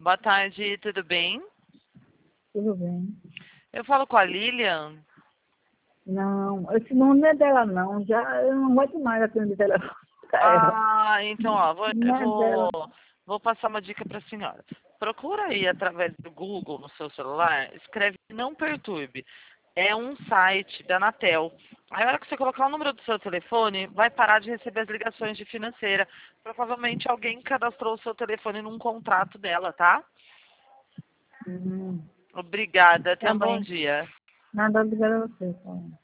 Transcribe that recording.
Boa tarde, tudo bem? Tudo bem. Eu falo com a Lilian. Não, esse nome não é dela, não. Já, eu não gosto mais atender telefone pra ela. Então, ó, Não é dela. vou passar uma dica para a senhora. Procura aí através do Google no seu celular, escreve Não Perturbe. É um site da Anatel. Aí, a hora que você colocar o número do seu telefone, vai parar de receber as ligações de financeira. Provavelmente alguém cadastrou o seu telefone num contrato dela, tá? Hum, Obrigada, tenha tá um bom bem. dia. Nada, obrigada a você. Tá.